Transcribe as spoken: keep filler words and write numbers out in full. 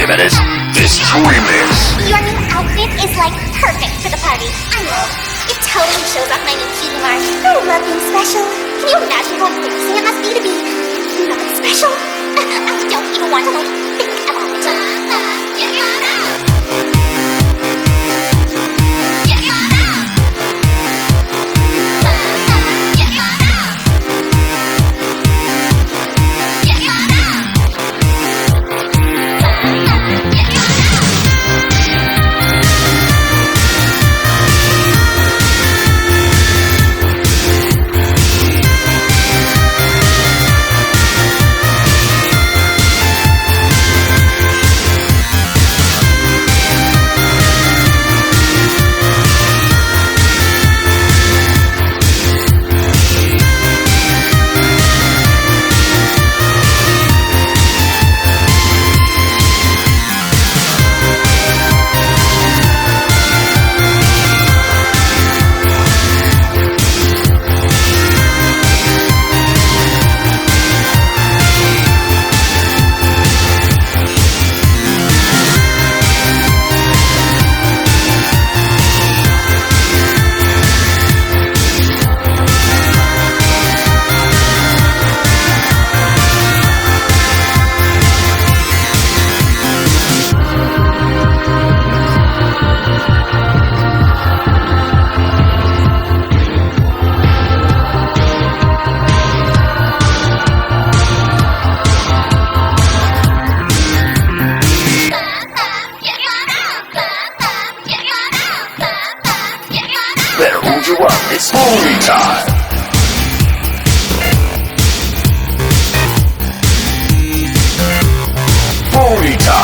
Hey, Menace, this is a remix. Your new outfit is like perfect for the party. I know. It totally shows off my new cutie mark. I love being special. Can you imagine how embarrassing it must be to be nothing special? I don't even want to like think about it. Better hold you up, it's movie time! Movie time!